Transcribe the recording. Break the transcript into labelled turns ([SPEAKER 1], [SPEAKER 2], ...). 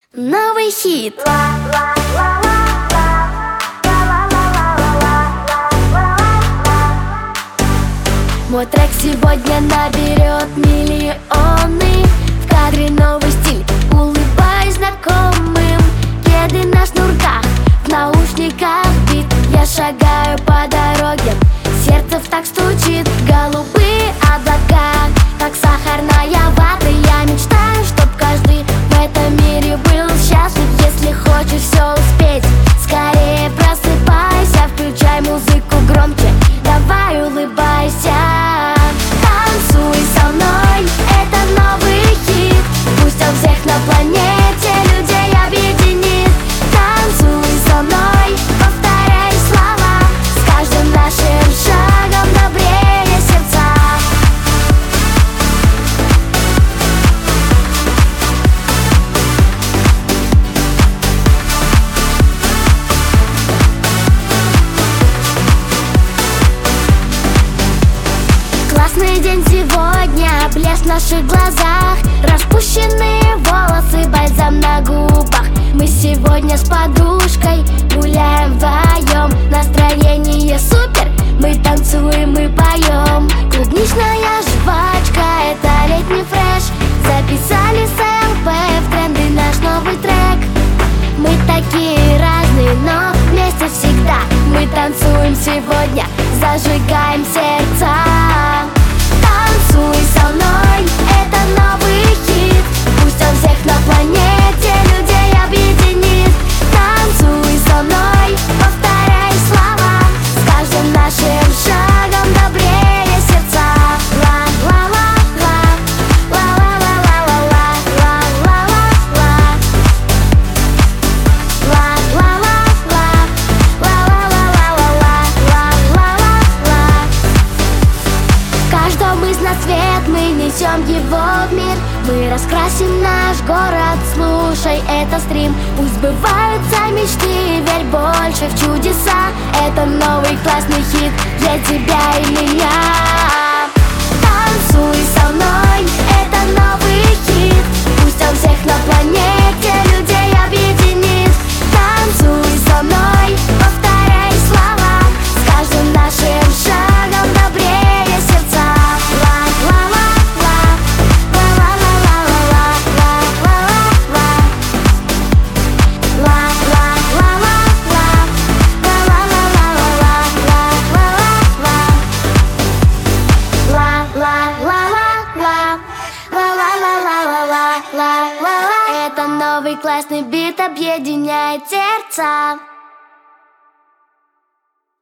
[SPEAKER 1] Новый хит. Мой трек сегодня наберет миллионы. В кадре новый стиль, улыбаюсь знакомым. Кеды на шнурках, в наушниках бит. Я шагаю по дороге, сердце в так стучит. Голубые облака, как сахарная вата. Я мечтаю, чтоб каждый в этом мире был счастлив. Если хочешь все успеть, скорее просыпайся. Включай музыку громче, давай улыбайся. Танцуй со мной, это новый хит. Пусть он всех на планете людей объединит. Танцуй со мной, повторяй слова. С каждым нашим шагом добрее сердца. Классный день сегодня, блеск в наших глазах. Распущенные волосы, бальзам на губах. Мы сегодня с подружкой гуляем вдвоем. Настроение супер, мы танцуем и поем. Клубничная жвачка, это летний фреш. Записали с ЛП в тренды наш новый трек. Мы такие разные, но вместе всегда. Мы танцуем сегодня, зажигаем сердца. Танцуй со мной, это новый хит. Пусть он всех на планете людей объединит. Танцуй со мной, повторяй слова. С каждым нашим шагом добрее сердца. Ла-ла-ла-ла, ла-ла-ла-ла-ла-ла-ла-ла-ла, ла-ла-ла-ла, ла-ла-ла-ла-ла-ла-ла-ла. В каждом из нас свет, мы несем его в мир. Мы раскрасим наш город, слушай, это стрим. Пусть сбываются мечты, верь больше в чудеса. Это новый классный хит для тебя и меня. Танцуй со мной, это новый хит. Пусть он всех на планете людей объединит. Танцуй со мной, повторяй слова. С каждым нашим шагом добрее сердца. Ла-ла-ла-ла, ла-ла-ла-ла-ла-ла-ла-ла, ла-ла-ла-ла-ла, ла-ла-ла-ла-ла-ла-ла-ла-ла-ла-ла-ла-ла. Это новый классный бит объединяет сердца.